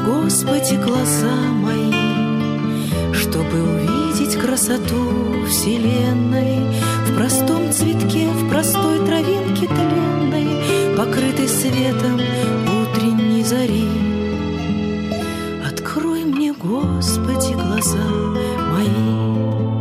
Господи, глаза мои, чтобы увидеть красоту вселенной в простом цветке, в простой травинке тленной, покрытой светом утренней зари. Открой мне, Господи, глаза мои.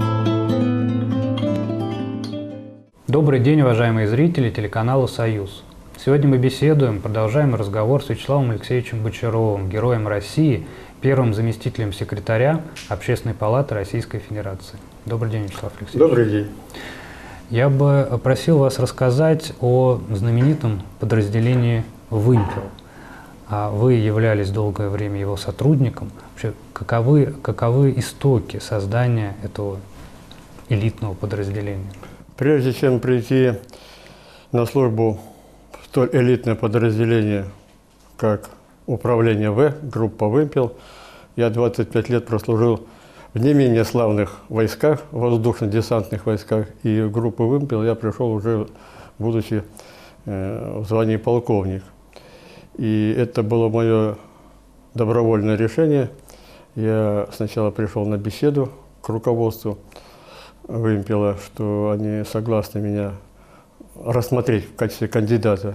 Добрый день, уважаемые зрители телеканала «Союз». Сегодня мы продолжаем разговор с Вячеславом Алексеевичем Бочаровым, героем России, первым заместителем секретаря Общественной палаты Российской Федерации. Добрый день, Вячеслав Алексеевич. Добрый день. Я бы просил вас рассказать о знаменитом подразделении «Вымпел». Вы являлись долгое время его сотрудником. Вообще, каковы истоки создания этого элитного подразделения? Прежде чем прийти на службу в столь элитное подразделение, как управление В, группа «Вымпел», я 25 лет прослужил в не менее славных войсках, воздушно-десантных войсках, и в группу «Вымпел» я пришел уже, будучи в звании полковник. И это было мое добровольное решение. Я сначала пришел на беседу к руководству «Вымпела», что они согласны меня рассмотреть в качестве кандидата.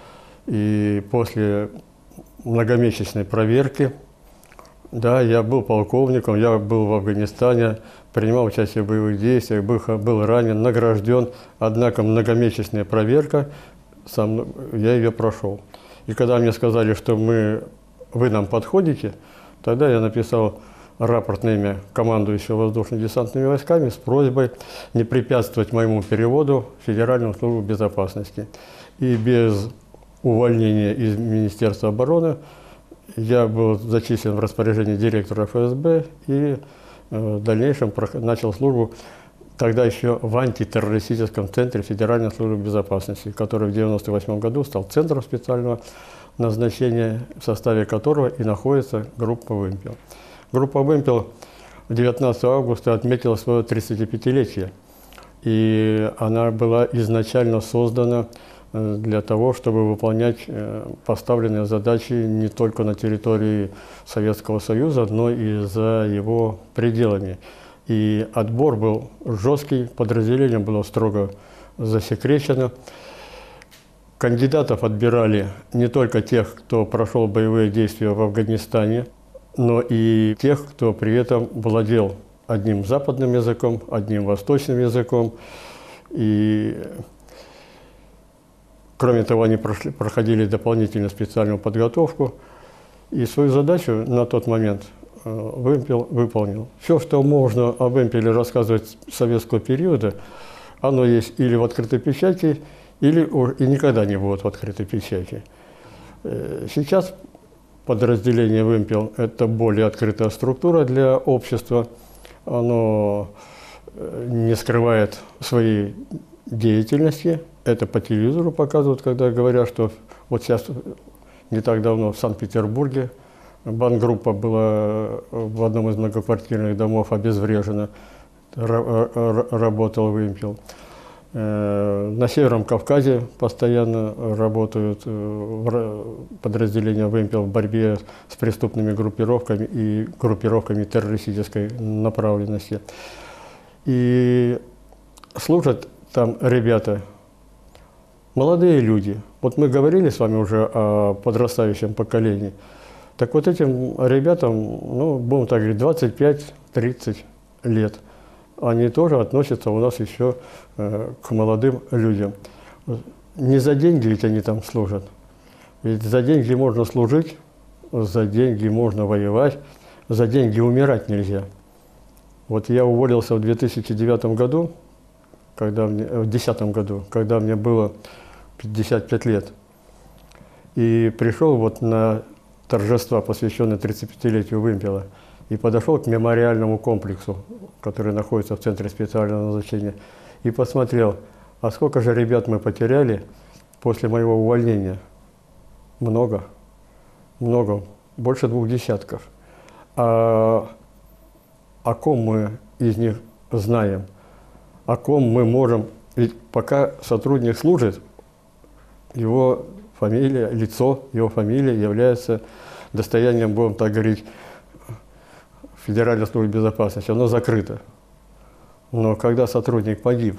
И после многомесячной проверки, да, я был полковником, я был в Афганистане, принимал участие в боевых действиях, был ранен, награжден. Однако многомесячная проверка, я ее прошел. И когда мне сказали, что вы нам подходите, тогда я написал рапорт на имя командующего воздушно-десантными войсками с просьбой не препятствовать моему переводу в Федеральную службу безопасности. И без увольнения из Министерства обороны я был зачислен в распоряжение директора ФСБ и в дальнейшем начал службу тогда еще в антитеррористическом центре Федеральной службы безопасности, который в 1998 году стал центром специального назначения, в составе которого и находится группа «Вымпел». Группа «Вымпел» 19 августа отметила свое 35-летие, и она была изначально создана для того, чтобы выполнять поставленные задачи не только на территории Советского Союза, но и за его пределами. И отбор был жесткий, подразделение было строго засекречено. Кандидатов отбирали не только тех, кто прошел боевые действия в Афганистане, но и тех, кто при этом владел одним западным языком, одним восточным языком. И, кроме того, они проходили дополнительную специальную подготовку. И свою задачу на тот момент «Вымпел» выполнил. Все, что можно о «Вымпеле» рассказывать с советского периода, оно есть или в открытой печати, или и никогда не будет в открытой печати. Сейчас подразделение «Вымпел» – это более открытая структура для общества. Оно не скрывает своей деятельности. Это по телевизору показывают, когда говорят, что вот сейчас, не так давно в Санкт-Петербурге бангруппа была в одном из многоквартирных домов обезврежена, работал «Вымпел». На Северном Кавказе постоянно работают подразделения «Вымпел» в борьбе с преступными группировками и группировками террористической направленности. И служат там ребята, молодые люди. Вот мы говорили с вами уже о подрастающем поколении. Так вот этим ребятам, будем так говорить, 25-30 лет. Они тоже относятся у нас еще к молодым людям. Не за деньги ведь они там служат. Ведь за деньги можно служить, за деньги можно воевать, за деньги умирать нельзя. Вот я уволился в 2009 году, в 2010 году, когда мне было 55 лет. И пришел вот на торжества, посвященные 35-летию «Вымпела», и подошел к мемориальному комплексу, который находится в центре специального назначения, и посмотрел, а сколько же ребят мы потеряли после моего увольнения. Много, больше 2 десятков. О ком мы из них знаем, о ком мы можем, ведь пока сотрудник служит, его фамилия, лицо, его фамилия является достоянием, будем так говорить, Федеральной службы безопасности, оно закрыто. Но когда сотрудник погиб,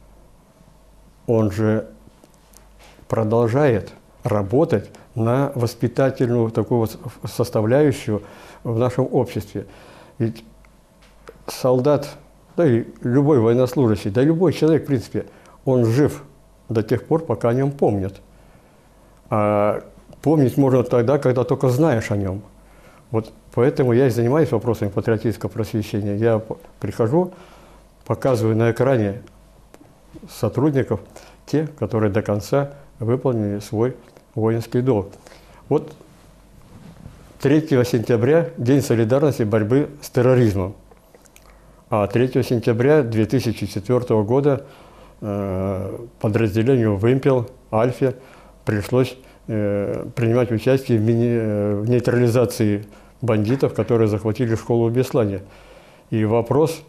он же продолжает работать на воспитательную такую вот составляющую в нашем обществе. Ведь солдат, да и любой военнослужащий, да и любой человек, в принципе, он жив до тех пор, пока о нем помнят. А помнить можно тогда, когда только знаешь о нем. Вот поэтому я и занимаюсь вопросами патриотического просвещения. Я прихожу, показываю на экране сотрудников, те, которые до конца выполнили свой воинский долг. Вот 3 сентября – День солидарности и борьбы с терроризмом. А 3 сентября 2004 года подразделению «Вымпел», «Альфе» пришлось принимать участие в нейтрализации бандитов, которые захватили школу в Беслане. И вопрос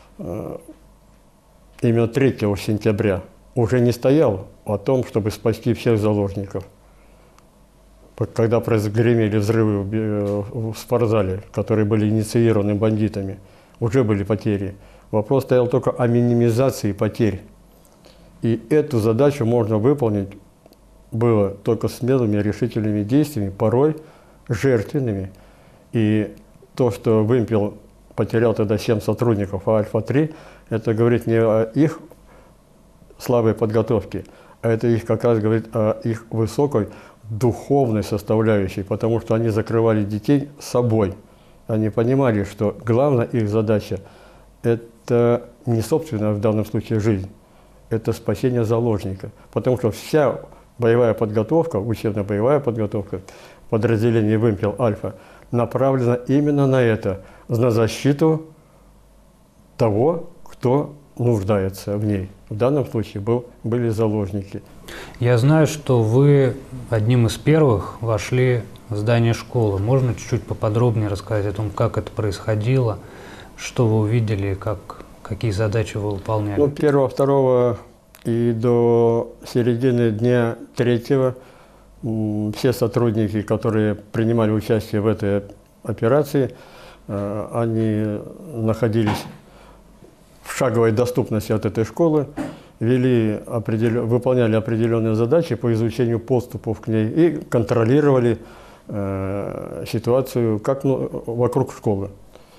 именно 3 сентября уже не стоял о том, чтобы спасти всех заложников. Когда гремели взрывы в спортзале, которые были инициированы бандитами, уже были потери. Вопрос стоял только о минимизации потерь. И эту задачу можно выполнить было только смелыми решительными действиями, порой жертвенными. И то, что «Вымпел» потерял тогда 7 сотрудников, а «Альфа-3», это говорит не о их слабой подготовке, а это их как раз говорит о их высокой духовной составляющей, потому что они закрывали детей собой. Они понимали, что главная их задача – это не собственная в данном случае жизнь, это спасение заложника. Потому что вся боевая подготовка, учебно-боевая подготовка подразделения «Вымпел», «Альфа» направлена именно на это, на защиту того, кто нуждается в ней. В данном случае были заложники. Я знаю, что вы одним из первых вошли в здание школы. Можно чуть-чуть поподробнее рассказать о том, как это происходило, что вы увидели, какие задачи вы выполняли? 1, 2 и до середины дня 3 все сотрудники, которые принимали участие в этой операции, они находились в шаговой доступности от этой школы, выполняли определенные задачи по изучению подступов к ней и контролировали ситуацию вокруг школы.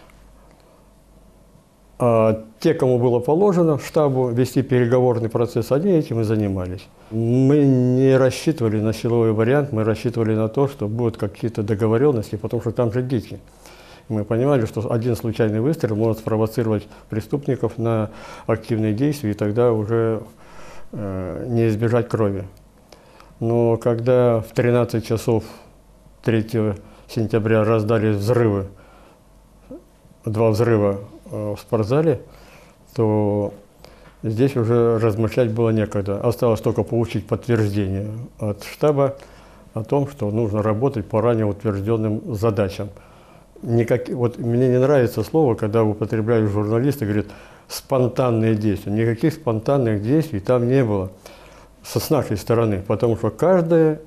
А те, кому было положено штабу вести переговорный процесс, они этим и занимались. Мы не рассчитывали на силовой вариант, мы рассчитывали на то, что будут какие-то договоренности, потому что там же дети. Мы понимали, что один случайный выстрел может спровоцировать преступников на активные действия, и тогда уже не избежать крови. Но когда в 13 часов 3 сентября раздались взрывы, 2 взрыва в спортзале, то здесь уже размышлять было некогда. Осталось только получить подтверждение от штаба о том, что нужно работать по ранее утвержденным задачам. Вот мне не нравится слово, когда употребляют журналисты, говорят «спонтанные действия». Никаких спонтанных действий там не было с нашей стороны, потому что каждое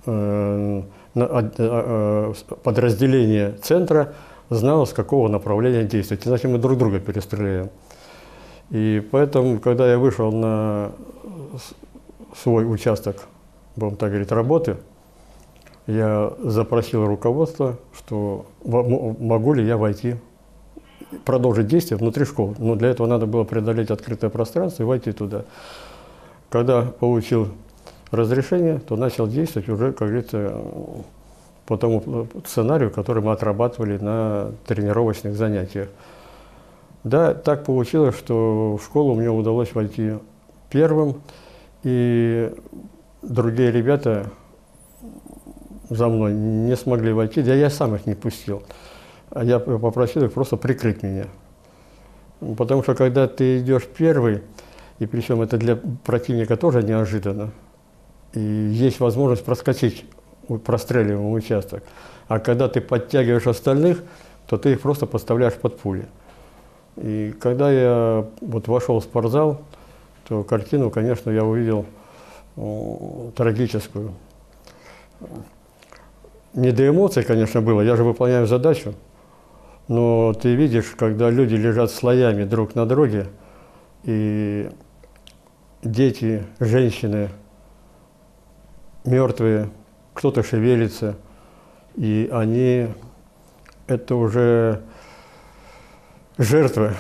подразделение центра знало, с какого направления действовать, иначе мы друг друга перестреляем. И поэтому, когда я вышел на свой участок, будем так говорить, работы, я запросил руководство, что могу ли я войти, продолжить действие внутри школы. Но для этого надо было преодолеть открытое пространство и войти туда. Когда получил разрешение, то начал действовать уже, как говорится, по тому сценарию, который мы отрабатывали на тренировочных занятиях. Да, так получилось, что в школу мне удалось войти первым, и другие ребята за мной не смогли войти, да я сам их не пустил. А я попросил их просто прикрыть меня. Потому что когда ты идешь первый, и причем это для противника тоже неожиданно, и есть возможность проскочить простреливаемый участок. А когда ты подтягиваешь остальных, то ты их просто подставляешь под пули. И когда я вошел в спортзал, то картину, конечно, я увидел трагическую. не до эмоций, конечно, было, я же выполняю задачу, но ты видишь, когда люди лежат слоями друг на друге, и дети, женщины мертвые, кто-то шевелится, и они, это уже жертвы,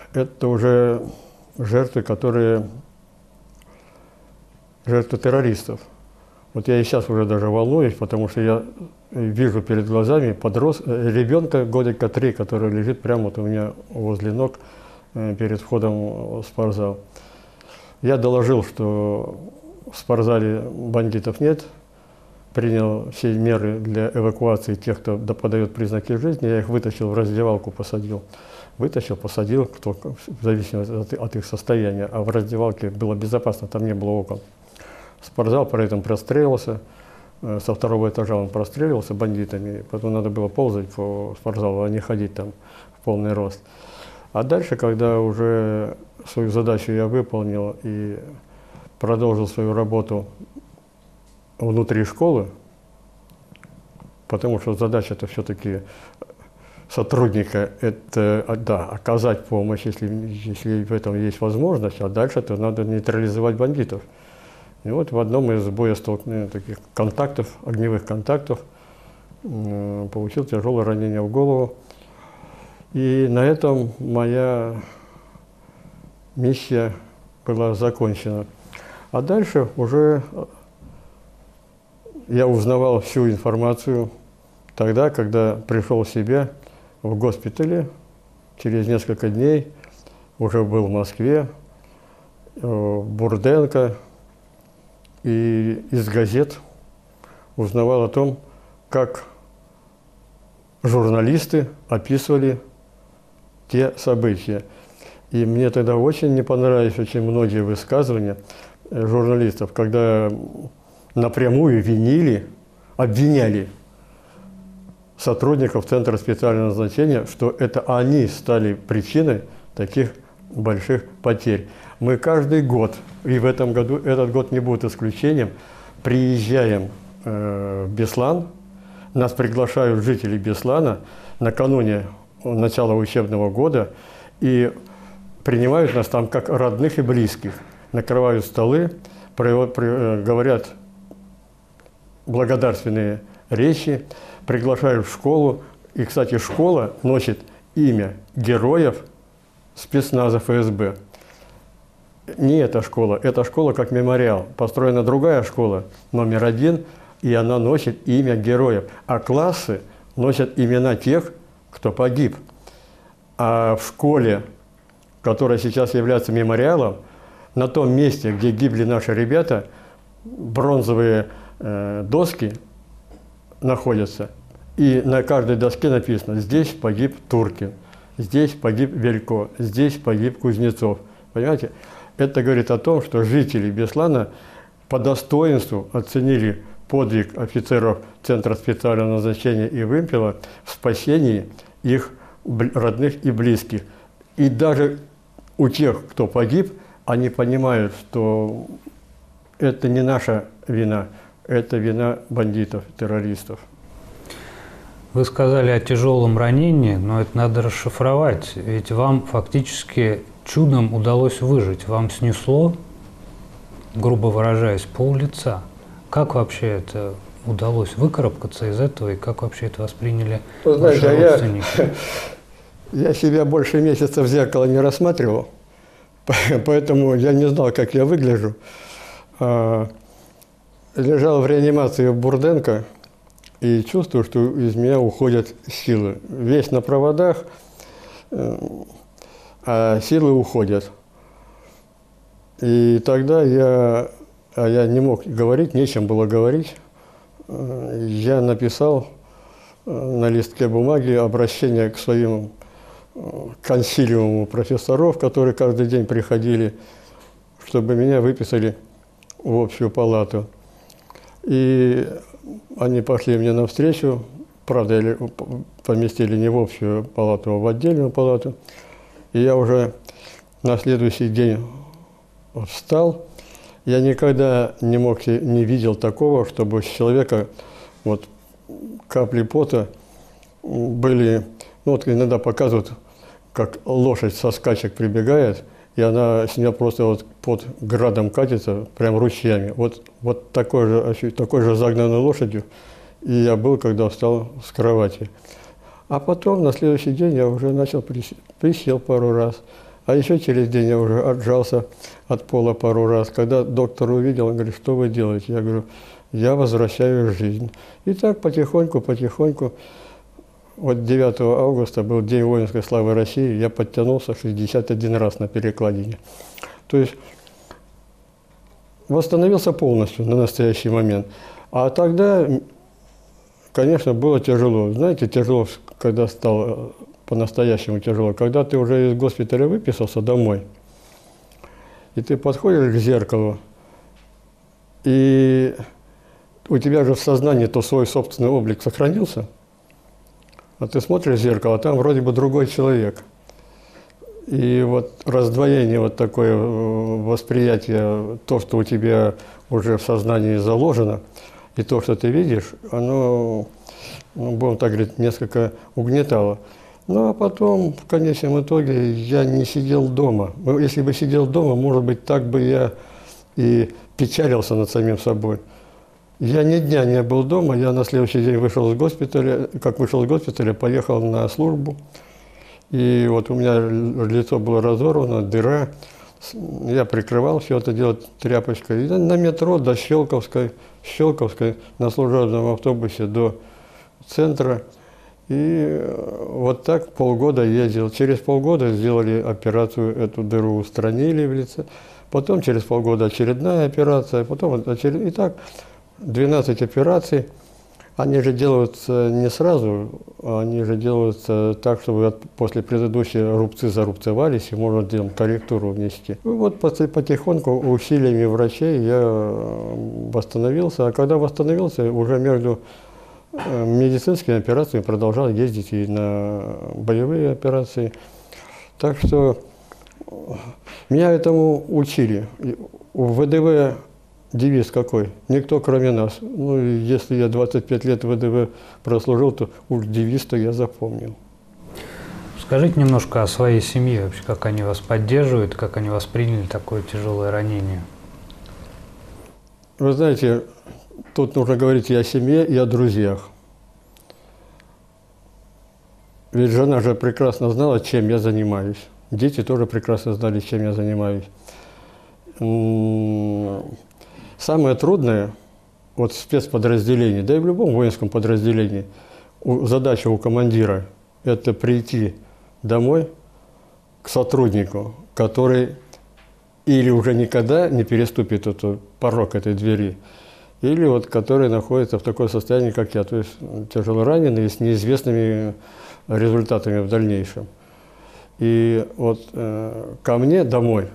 жертвы террористов. Вот я и сейчас уже даже волнуюсь, потому что я вижу перед глазами ребенка годика 3, который лежит прямо вот у меня возле ног перед входом в спортзал. Я доложил, что в спортзале бандитов нет, принял все меры для эвакуации тех, кто подает признаки жизни. Я их вытащил в раздевалку, посадил. Вытащил, посадил, кто, в зависимости от их состояния. А в раздевалке было безопасно, там не было окон. Спортзал при этом простреливался. Со 2-го этажа он простреливался бандитами. Потом надо было ползать по спортзалу, а не ходить там в полный рост. А дальше, когда уже свою задачу я выполнил и продолжил свою работу внутри школы, потому что задача-то все-таки сотрудника – это, да, оказать помощь, если в этом есть возможность, а дальше-то надо нейтрализовать бандитов. И вот в одном из боестолкновений, таких контактов, огневых контактов, получил тяжелое ранение в голову. И на этом моя миссия была закончена. А дальше уже я узнавал всю информацию тогда, когда пришел в себя в госпитале. Через несколько дней уже был в Москве, в Бурденко, и из газет узнавал о том, как журналисты описывали те события. И мне тогда очень не понравились очень многие высказывания журналистов, когда напрямую обвиняли сотрудников Центра специального назначения, что это они стали причиной таких больших потерь. Мы каждый год, и в этом году, этот год не будет исключением, приезжаем в Беслан, нас приглашают жители Беслана накануне начала учебного года и принимают нас там как родных и близких, накрывают столы, говорят благодарственные речи, приглашают в школу. И, кстати, школа носит имя героев спецназа ФСБ. Не эта школа как мемориал. Построена другая школа, номер 1, и она носит имя героев. А классы носят имена тех, кто погиб. А в школе, которая сейчас является мемориалом, на том месте, где гибли наши ребята, бронзовые доски находятся. И на каждой доске написано: здесь погиб Туркин, здесь погиб Велько, здесь погиб Кузнецов. Понимаете? Это говорит о том, что жители Беслана по достоинству оценили подвиг офицеров Центра специального назначения и вымпела в спасении их родных и близких. И даже у тех, кто погиб, они понимают, что это не наша вина, это вина бандитов, террористов. Вы сказали о тяжелом ранении, но это надо расшифровать, ведь вам фактически чудом удалось выжить. Вам снесло, грубо выражаясь, пол-лица. Как вообще это удалось выкарабкаться из этого, и как вообще это восприняли ваши родственники? Я себя больше месяца в зеркало не рассматривал, поэтому я не знал, как я выгляжу. Лежал в реанимации в Бурденко и чувствую, что из меня уходят силы. Весь на проводах, а силы уходят. И тогда я не мог говорить, нечем было говорить. Я написал на листке бумаги обращение к своим консилиуму профессоров, которые каждый день приходили, чтобы меня выписали в общую палату. И они пошли мне навстречу, правда, поместили не в общую палату, а в отдельную палату. И я уже на следующий день встал. Я никогда не видел такого, чтобы с человека вот капли пота были, ну вот иногда показывают, как лошадь со скачек прибегает, и она с нее просто вот под градом катится, прям ручьями. Вот такой же загнанной лошадью и я был, когда встал с кровати. А потом, на следующий день, я уже начал присел пару раз. А еще через день я уже отжался от пола пару раз. Когда доктор увидел, он говорит, что вы делаете? Я говорю, я возвращаю жизнь. И так потихоньку. Вот 9 августа был День воинской славы России, я подтянулся 61 раз на перекладине. То есть восстановился полностью на настоящий момент. А тогда, конечно, было тяжело. Знаете, тяжело, когда стало по-настоящему тяжело. Когда ты уже из госпиталя выписался домой, и ты подходишь к зеркалу, и у тебя же в сознании то свой собственный облик сохранился, а ты смотришь в зеркало, а там вроде бы другой человек. И вот раздвоение, вот такое восприятие, то, что у тебя уже в сознании заложено, и то, что ты видишь, оно, будем так говорить, несколько угнетало. Ну, а потом, в конечном итоге, я не сидел дома. Если бы сидел дома, может быть, так бы я и печалился над самим собой. Я ни дня не был дома, я на следующий день вышел из госпиталя, поехал на службу. И вот у меня лицо было разорвано, дыра. Я прикрывал все это дело тряпочкой. И на метро до Щелковской, на служебном автобусе до центра. И вот так полгода ездил. Через полгода сделали операцию, эту дыру устранили в лице. Потом через полгода очередная операция, потом и так 12 операций. Они же делаются не сразу, они же делаются так, чтобы после предыдущей рубцы зарубцевались, и можно делать корректуру внести. И вот потихоньку усилиями врачей я восстановился. А когда восстановился, уже между медицинскими операциями продолжал ездить и на боевые операции. Так что меня этому учили. У ВДВ девиз какой? Никто кроме нас. Ну, если я 25 лет в ВДВ прослужил, то уж девиз-то я запомнил. Скажите немножко о своей семье, вообще, как они вас поддерживают, как они восприняли такое тяжелое ранение. Вы знаете, тут нужно говорить и о семье, и о друзьях. Ведь жена же прекрасно знала, чем я занимаюсь. Дети тоже прекрасно знали, чем я занимаюсь. Самое трудное вот в спецподразделении, да и в любом воинском подразделении, задача у командира – это прийти домой к сотруднику, который или уже никогда не переступит этот порог этой двери, или вот который находится в таком состоянии, как я, то есть тяжелораненый с неизвестными результатами в дальнейшем. И вот ко мне домой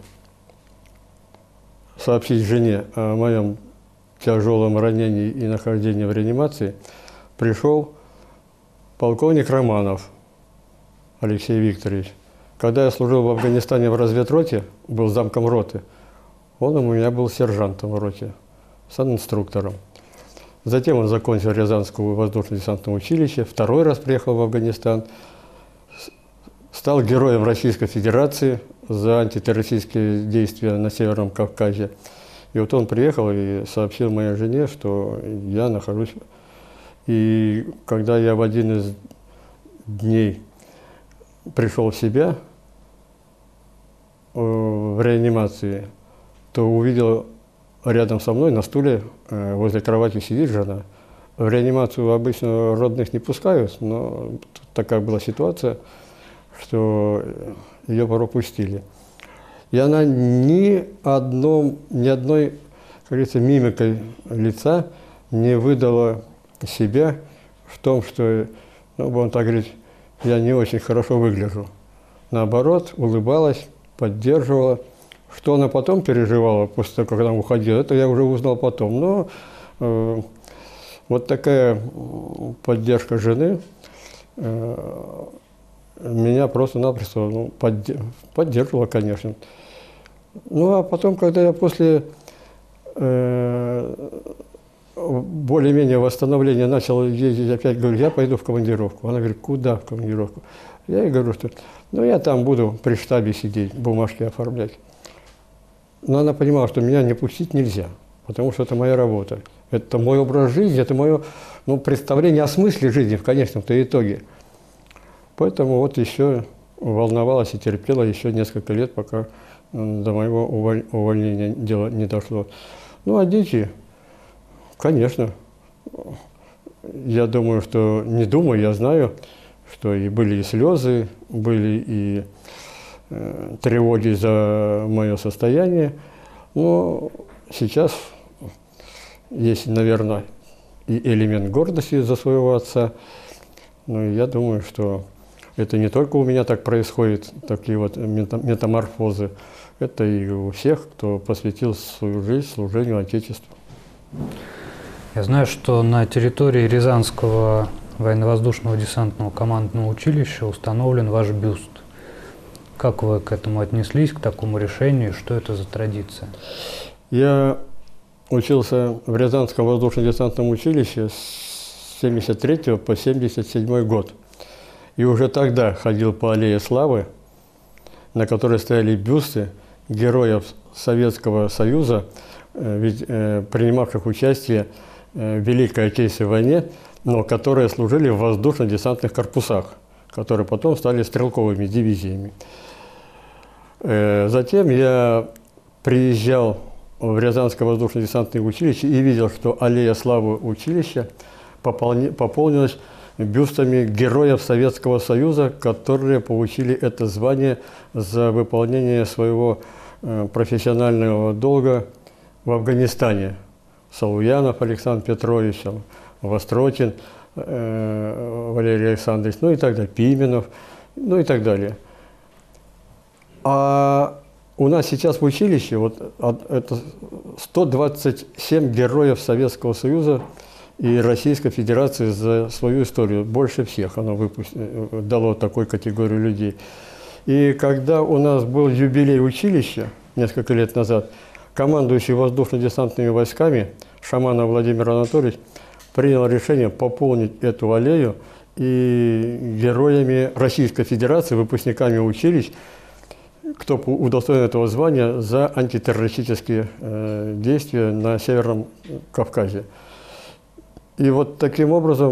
сообщить жене о моем тяжелом ранении и нахождении в реанимации пришел полковник Романов Алексей Викторович. Когда я служил в Афганистане в разведроте, был замком роты, он у меня был сержантом в роте, санинструктором. Затем он закончил Рязанское воздушно-десантное училище, второй раз приехал в Афганистан, стал героем Российской Федерации за антитеррористические действия на Северном Кавказе. И вот он приехал и сообщил моей жене, что я нахожусь. И когда я в один из дней пришел в себя в реанимации, то увидел рядом со мной на стуле возле кровати сидит жена. В реанимацию обычно родных не пускают, но такая была ситуация, что ее пропустили. И она ни одной, как говорится, мимикой лица не выдала себя в том, что, ну, будем так говорить, я не очень хорошо выгляжу. Наоборот, улыбалась, поддерживала. Что она потом переживала после того, как она уходила, это я уже узнал потом. Но вот такая поддержка жены меня просто-напросто поддерживала, конечно. Ну, а потом, когда я после более-менее восстановление начал ездить опять, говорю, я пойду в командировку. Она говорит, куда в командировку? Я ей говорю, что ну я там буду при штабе сидеть, бумажки оформлять. Но она понимала, что меня не пустить нельзя, потому что это моя работа. Это мой образ жизни, это мое представление о смысле жизни в конечном-то итоге. Поэтому вот еще волновалась и терпела еще несколько лет, пока до моего увольнения дело не дошло. Ну а дети, конечно, я думаю, что, не думаю, я знаю, что и были и слезы, были и тревоги за мое состояние, но сейчас есть, наверное, и элемент гордости за своего отца, но я думаю, что это не только у меня так происходит, такие вот метаморфозы, это и у всех, кто посвятил свою жизнь служению Отечеству. Я знаю, что на территории Рязанского военно-воздушного десантного командного училища установлен ваш бюст. Как вы к этому отнеслись, к такому решению, что это за традиция? Я учился в Рязанском воздушно-десантном училище с 1973 по 1977 год. И уже тогда ходил по аллее славы, на которой стояли бюсты героев Советского Союза, принимавших участие в Великой Отечественной войне, но которые служили в воздушно-десантных корпусах, которые потом стали стрелковыми дивизиями. Затем я приезжал в Рязанское воздушно-десантное училище и видел, что аллея славы училища пополнилась бюстами героев Советского Союза, которые получили это звание за выполнение своего профессионального долга в Афганистане. Салуянов Александр Петрович, Востротин Валерий Александрович, ну и так далее, Пименов, ну и так далее. А у нас сейчас в училище вот, это 127 героев Советского Союза и Российской Федерации за свою историю. Больше всех оно дало такой категорию людей. И когда у нас был юбилей училища несколько лет назад, командующий воздушно-десантными войсками Шаманов Владимир Анатольевич принял решение пополнить эту аллею и героями Российской Федерации, выпускниками училищ, кто удостоен этого звания за антитеррористические действия на Северном Кавказе. И вот таким образом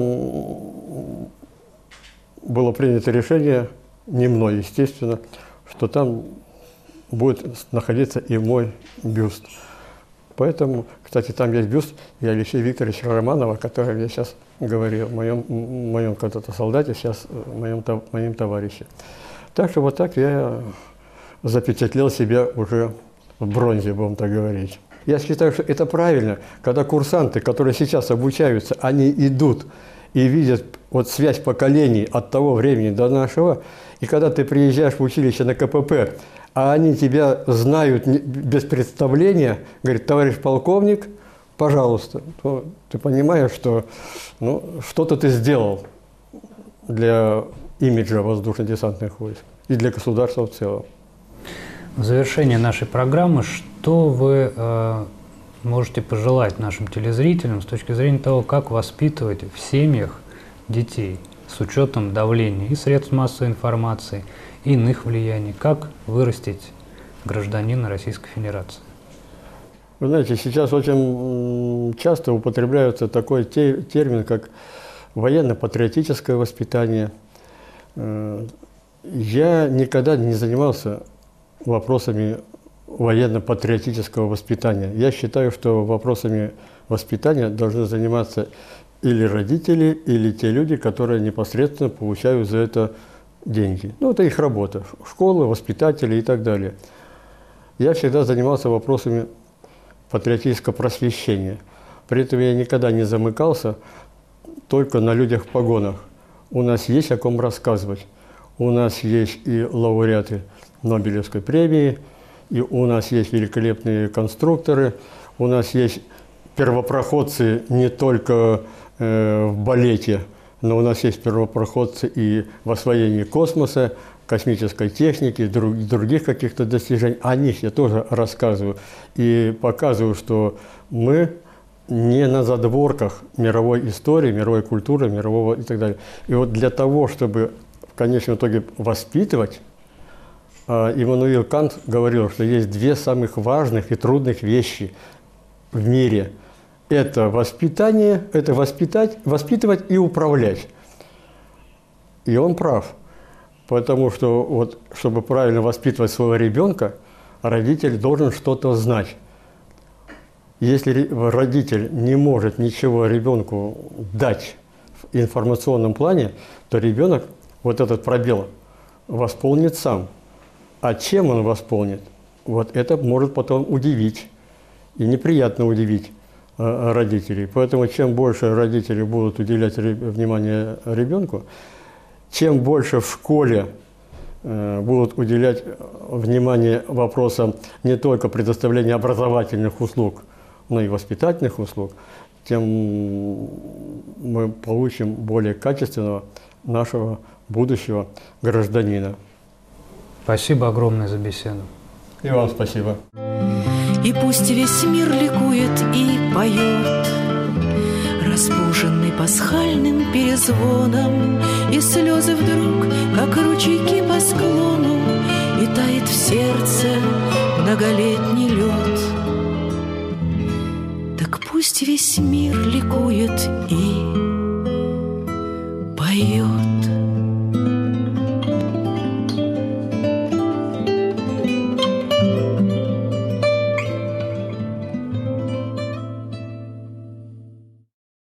было принято решение, не мной, естественно, что там будет находиться и мой бюст. Поэтому, кстати, там есть бюст и Алексея Викторовича Романова, о котором я сейчас говорил, моем когда-то солдате, сейчас моим товарище. Так что вот так я запечатлел себя уже в бронзе, будем так говорить. Я считаю, что это правильно, когда курсанты, которые сейчас обучаются, они идут и видят вот связь поколений от того времени до нашего, и когда ты приезжаешь в училище на КПП, а они тебя знают без представления, говорят, товарищ полковник, пожалуйста, то ты понимаешь, что что-то ты сделал для имиджа воздушно-десантных войск и для государства в целом. В завершение нашей программы, что вы можете пожелать нашим телезрителям с точки зрения того, как воспитывать в семьях детей с учетом давления и средств массовой информации, и иных влияний, как вырастить гражданина Российской Федерации? Вы знаете, сейчас очень часто употребляется такой термин, как военно-патриотическое воспитание. Я никогда не занимался вопросами военно-патриотического воспитания. Я считаю, что вопросами воспитания должны заниматься или родители, или те люди, которые непосредственно получают за это деньги. Это их работа. Школы, воспитатели и так далее. Я всегда занимался вопросами патриотического просвещения. При этом я никогда не замыкался только на людях в погонах. У нас есть о ком рассказывать. У нас есть и лауреаты Нобелевской премии, и у нас есть великолепные конструкторы, у нас есть первопроходцы не только в балете, но у нас есть первопроходцы и в освоении космоса, космической техники, других каких-то достижений. О них я тоже рассказываю и показываю, что мы не на задворках мировой истории, мировой культуры, мирового и так далее. И вот для того, чтобы в конечном итоге воспитывать, Иммануил Кант говорил, что есть две самых важных и трудных вещи в мире. Это воспитание, это воспитывать и управлять. И он прав. Потому что, вот, чтобы правильно воспитывать своего ребенка, родитель должен что-то знать. Если родитель не может ничего ребенку дать в информационном плане, то ребенок вот этот пробел восполнит сам. А чем он восполнит? Вот это может потом удивить. И неприятно удивить родителей. Поэтому чем больше родители будут уделять внимание ребенку, чем больше в школе будут уделять внимание вопросам не только предоставления образовательных услуг, но и воспитательных услуг, тем мы получим более качественного нашего будущего гражданина. Спасибо огромное за беседу. И вам спасибо. И пусть весь мир ликует и поет, разбуженный пасхальным перезвоном, и слезы вдруг, как ручейки по склону, и тает в сердце многолетний лед. Так пусть весь мир ликует и поет.